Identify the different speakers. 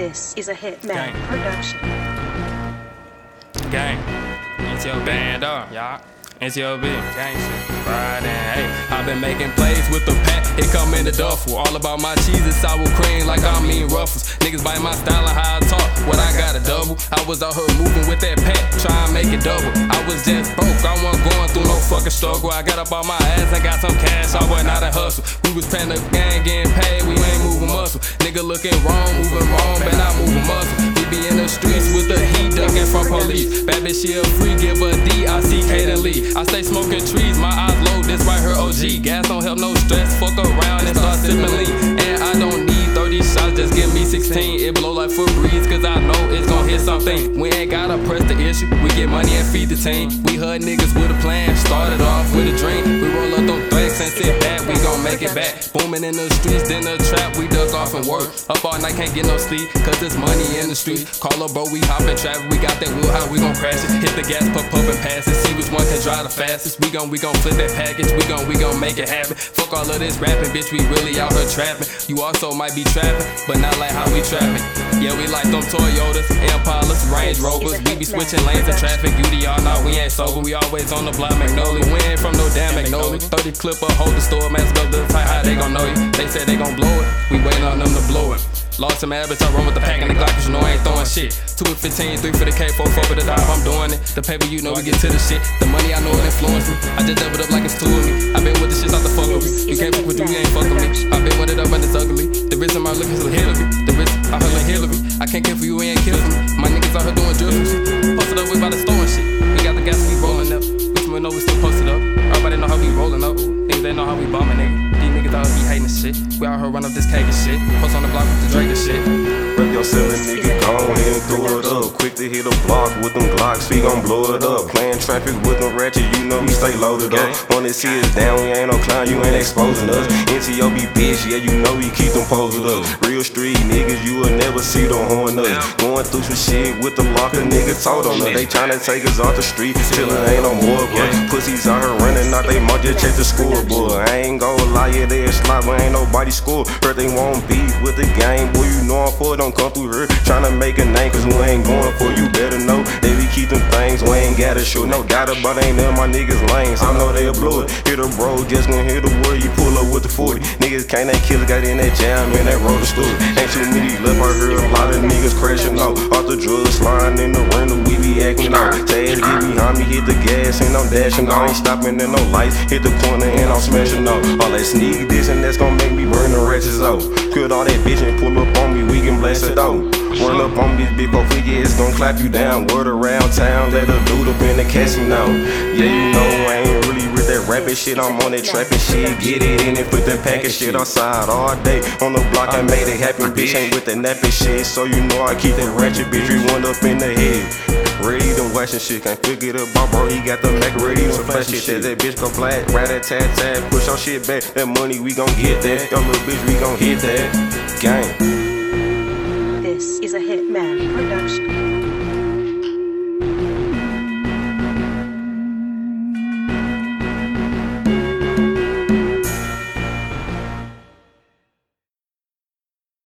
Speaker 1: This is a Hitman
Speaker 2: Gang.
Speaker 1: production.
Speaker 2: Gang, it's your band up, y'all. It's your big gang shit. Riding, hey. I've been making plays with the pack, it come in the duffel. All about my cheese and sour cream like I mean ruffles. Niggas bite my style and how I talk, what I got a double. I was out here moving with that pack, try and make it double. I was just broke, I wasn't going through no fucking struggle. I got up on my ass and got some cash, I went out and hustle. We was paying the gang, getting paid, we ain't moving muscle. Nigga looking wrong, moving wrong, but not moving muscle. We be in the streets with the heat, ducking from police. Bad bitch, she a free, give a D-I-C-K to Lee. I stay smoking trees, my eyes low, this right here OG. Gas don't help no stress, fuck around and start sipping lean. And I don't need 30 shots, just give me 16. It blow like Febreze, cause I know it's gon' hit something. We ain't gotta press the issue, we get money and feed the team. We hood niggas with a plan, started off with a dream. We roll up them threats and sit back, we gon' make it back. Booming in the streets, then the trap, we duck off and work. Up all night, can't get no sleep, cause there's money in the streets. Call up bro, we hop in traffic, we got that wheel, how we gon' crash it. Hit the gas, puff and pass it, see which one can drive the fastest. We gon' flip that package, we gon' make it happen. Fuck all of this rapping, bitch, we really out here trapping. You also might be trapping, but not like how we trapping. Yeah, we like them Toyotas, Impalas, Range Rovers. We be switching lanes in traffic, UDR, nah, we ain't sober. We always on the block, Magnolia. We ain't from no damn Magnolia. 30 clip up, hold the store, mask up the tight, how they gon' know you? They said they gon' blow it, we waiting on them to blow it. Lost some habits, I run with the pack and the Glock, cause you know I ain't throwing shit. 2 with 15, 3 for the K, 4 for the dive, I'm doing it. The paper, you know we get to the shit. The money, I know it influence me. I just doubled up like it's 2 of me. I been with the shit out the fuck with me. You can't fuck with you, you ain't fuck with me. I been with it up and it's ugly. The risk of my looking is ahead of me. The risk, I heard like Hillary. I can't care for you, we ain't kill for me. My niggas out here doing drills and shit. Posted up, we by the store and shit. We got the gas, we rolling up. Which one know we still posted up. Everybody know how we rolling up. Niggas, they know how we bombing, nigga. These niggas out here be hating shit. We out here run up this cake and shit. Post on the block with the Drake and shit.
Speaker 3: Rep your selling nigga, go ahead and throw it up. Quick to hit a block with them Glocks, we gon' blow it up. Playing traffic with them ratchet, you know we stay loaded up. Wanna see us down, we ain't no clown, you ain't exposing us. NTOB bitch, yeah, you know we keep them posted up. Real street niggas, you will never see them horn us. Going through some shit with the locker, nigga told on us. They tryna take us off the street, till it ain't no more, but pussies out here running out, they might just check the scoreboard. I ain't gon' lie, yeah, they a slot, but ain't nobody score. Heard they won't beef with the game, boy, you know I'm for it, don't come through here tryna make a name, cause we ain't going for you better know. They be keep them things, we ain't gotta show no doubt about ain't none of my niggas lanes. I know they'll blow it. Hit a bro, just when hit the word, you pull up with the 40. Niggas can't that killer got in that jam, in that roller story. Ain't too many left, I heard a lot of niggas crashing out. Off the drugs, sliding in the rental, we be acting out. Tags get behind me, hit the gas, and I'm dashing out. Ain't stopping at no lights, hit the corner and I'm smashing out. All that sneak this and that's gon' make me burn the wretches out. Quit all that bitch and pull up on me, we can blast it out. Run up on this bitch for free, yeah, it's gon' clap you down. Word around town, let her loot up in the casino. Yeah, you know I ain't really with that rapping shit, I'm on that trapping shit. Get it in and put that package shit outside all day. On the block, I made it happen, bitch, ain't with the napping shit. So you know I keep that ratchet bitch, we one up in the head. Ready to watch and shit, can't figure it out, bro. He got the Mac ready to flash shit. That bitch gon' flat, rat-a-tat-tat, push our shit back. That money, we gon' get that. Yo, little bitch, we gon' hit that. Gang.
Speaker 1: This is a Hitman production.